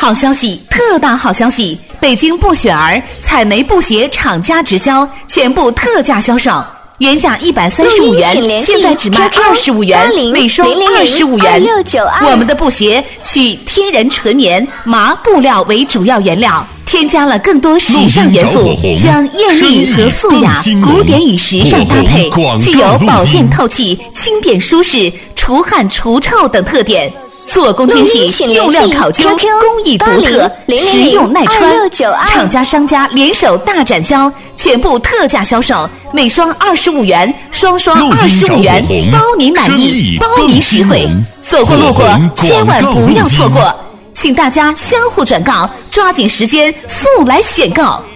好消息，特大好消息！北京不雪儿彩莓布鞋厂家直销，全部特价销售，原价135元，现在只卖25元，每双25元。我们的布鞋取天然纯棉麻布料为主要原料，添加了更多时尚元素，将艳丽和素雅、古典与时尚搭配，具有保健透气、轻便舒适、除汗除臭等特点。做工精细，用料考究，工艺独特，实用耐穿。厂家商家联手大展销，全部特价销售，每双25元，双双25元，包你满意，包你实惠。走过路过，千万不要错过，请大家相互转告，抓紧时间速来选购。